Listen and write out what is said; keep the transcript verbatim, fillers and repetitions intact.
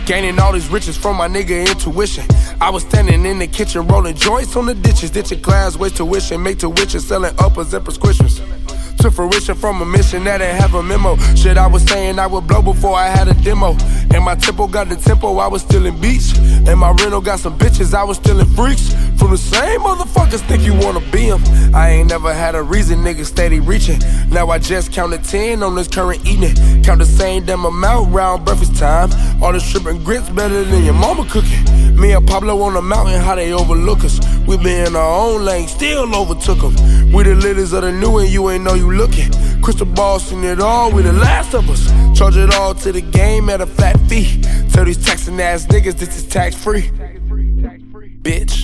Gaining all these riches from my nigga intuition. I was standing in the kitchen rolling joints on the ditches, ditching class, waste tuition, make tuition, selling uppers and prescriptions. To fruition from a mission that didn't have a memo. Shit, I was saying I would blow before I had a demo. And my tempo got the tempo, I was still in beats. And my rental got some bitches, I was still in freaks. From the same motherfuckers think you wanna be them. I ain't never had a reason, niggas steady reaching. Now I just counted ten on this current eating. Count the same damn amount round breakfast time. All the shrimp and grits better than your mama cooking. Me and Pablo on the mountain, how they overlook us. We been in our own lane, still overtook them. We the leaders of the new and you ain't know you looking. Crystal ball seen it all, we the last of us. Charge it all to the game at a flat fee. Tell these taxing ass niggas this is tax free. Bitch.